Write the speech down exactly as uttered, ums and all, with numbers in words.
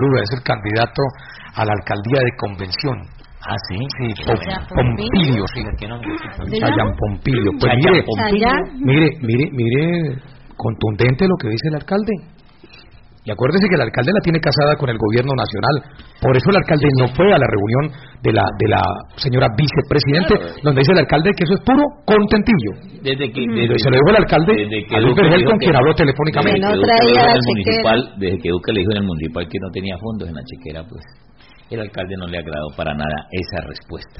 es el candidato a la alcaldía de Convención. Ah, sí, sí, Pom- Pompilio, sí, ¿Qué nombre? Chayan Pompilio. Pues Chayan mire, Pompilio. mire, mire, mire, contundente lo que dice el alcalde. Y acuérdese que el alcalde la tiene casada con el gobierno nacional. Por eso el alcalde no fue a la reunión de la de la señora vicepresidente, claro, donde dice el alcalde que eso es puro contentillo. Desde que mm. desde, se lo dijo el alcalde a Luis Vergel, con quien habló telefónicamente. Desde que, no traía el municipal, desde que Duque le dijo en el municipal que no tenía fondos en la chequera, pues el alcalde no le agradó para nada esa respuesta.